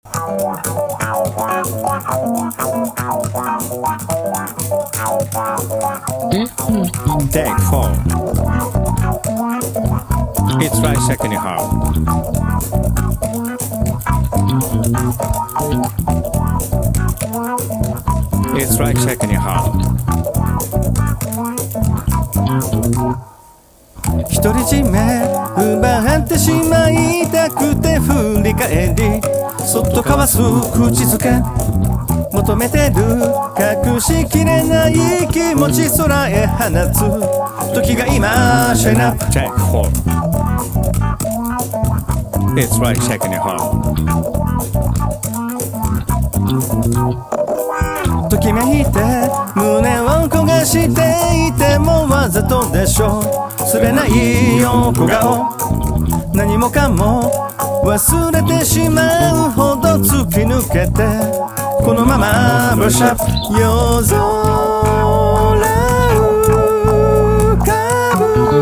Take 4. It's right second half. It's right second half. 独り占め奪ってしまいたくて振り返りそっと交わす口づけ求めてる隠しきれない気持ち空へ放つ時が今シャインアップ Take 4. It's right second half. ときめいて胸を焦がしていてもわざとでしょすれない横顔何もかも忘れてしまうほど突き抜けてこのままブラッシュアップ夜空浮かぶ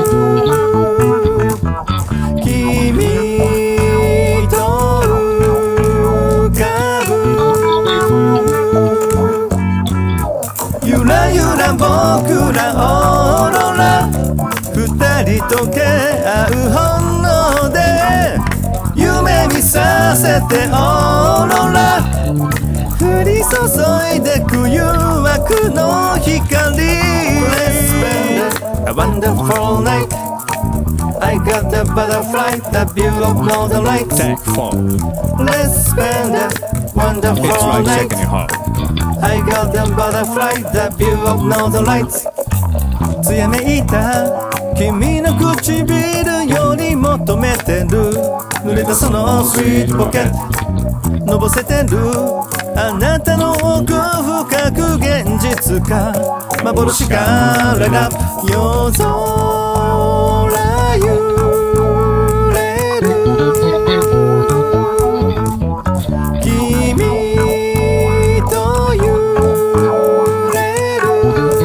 君と浮かぶゆらゆら僕らオーロラ二人溶け合う本能で夢見させてオーロラ降り注いでく誘惑の光 Let's spend a wonderful night I got the butterfly, the view of northern lights Take 4. Let's spend a It's wonderful right night second half. I got the butterfly, the view of northern lights 艶めいた君の唇より求めてる濡れたそのスイートポケットのぼせてるあなたの奥深く現実か幻かララ夜空揺れる君と揺れる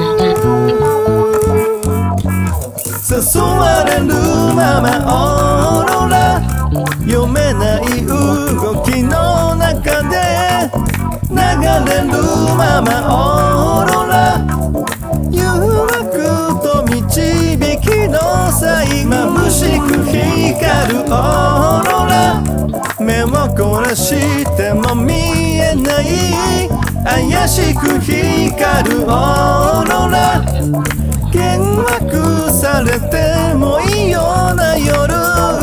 誘われるままオーロラ読めない動きの中で流れるままオーロラ誘惑と導きの際眩しく光るオーロラ目を凝らしても見えない怪しく光るオーロラ幻惑されてもいいような夜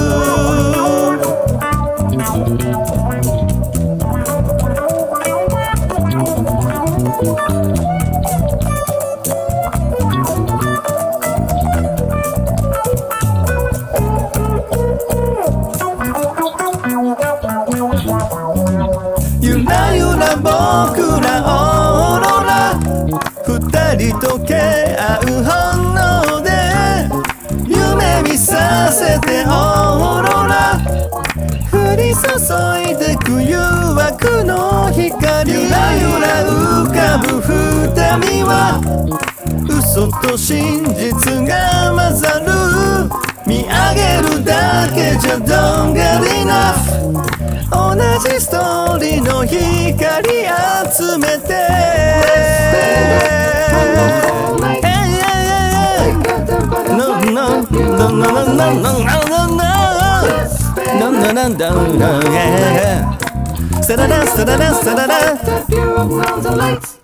ゆらゆら僕らオーロラ二人溶け合う本能で夢見させてオーロラ降り注いでく誘惑の光ゆらゆら浮かぶ二人は嘘と真実が混ざる見上げるだけじゃ Don't get enough 同じストーリーの光集めてサララサララサララ